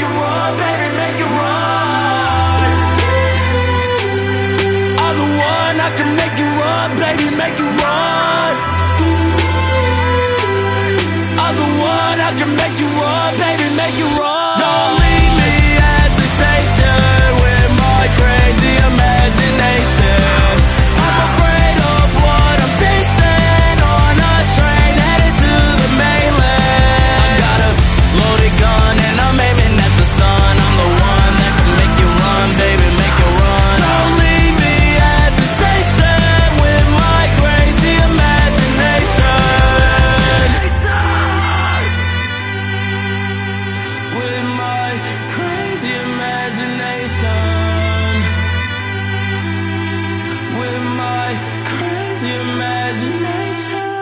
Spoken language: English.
it run, baby, make it run. I'm the one, I can make it run, baby, make it run. I'm the one, I can make you run, baby, make it run. Don't leave me at the station with my crazy imagination. I'm afraid of what I'm chasing on a train headed to the mainland. I got a loaded gun and I'm aiming at the sun. I'm the one that can make you run, baby, make it run. Don't leave me at the station with my crazy imagination. With my crazy imagination. With my crazy imagination.